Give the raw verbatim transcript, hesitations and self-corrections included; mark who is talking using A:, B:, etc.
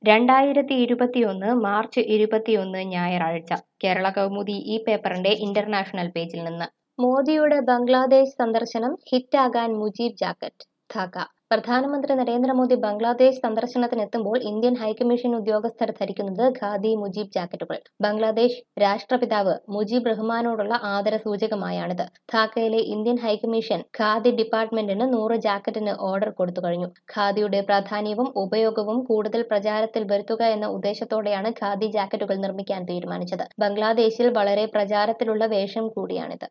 A: രണ്ടായിരത്തി ഇരുപത്തിയൊന്ന് മാർച്ച് ഇരുപത്തിയൊന്ന് ഞായറാഴ്ച കേരള കൗമുദി ഈ പേപ്പറിന്റെ ഇന്റർനാഷണൽ പേജിൽ നിന്ന് മോദിയുടെ ബംഗ്ലാദേശ് സന്ദർശനം ഹിറ്റാകാൻ മുജീബ് ജാക്കറ്റ് ധാക്ക പ്രധാനമന്ത്രി നരേന്ദ്രമോദി ബംഗ്ലാദേശ് സന്ദർശനത്തിനെത്തുമ്പോൾ ഇന്ത്യൻ ഹൈക്കമ്മീഷൻ ഉദ്യോഗസ്ഥർ ധരിക്കുന്നത് ഖാദി മുജീബ് ജാക്കറ്റുകൾ. ബംഗ്ലാദേശ് രാഷ്ട്രപിതാവ് മുജീബ് റഹ്മാനോടുള്ള ആദര സൂചകമായാണിത്. ധാക്കയിലെ ഇന്ത്യൻ ഹൈക്കമ്മീഷൻ ഖാദി ഡിപ്പാർട്ട്മെന്റിന് നൂറ് ജാക്കറ്റിന് ഓർഡർ കൊടുത്തു കഴിഞ്ഞു. ഖാദിയുടെ പ്രാധാന്യവും ഉപയോഗവും കൂടുതൽ പ്രചാരത്തിൽ വരുത്തുക എന്ന ഉദ്ദേശത്തോടെയാണ് ഖാദി ജാക്കറ്റുകൾ നിർമ്മിക്കാൻ തീരുമാനിച്ചത്. ബംഗ്ലാദേശിൽ വളരെ പ്രചാരത്തിലുള്ള വേഷം കൂടിയാണിത്.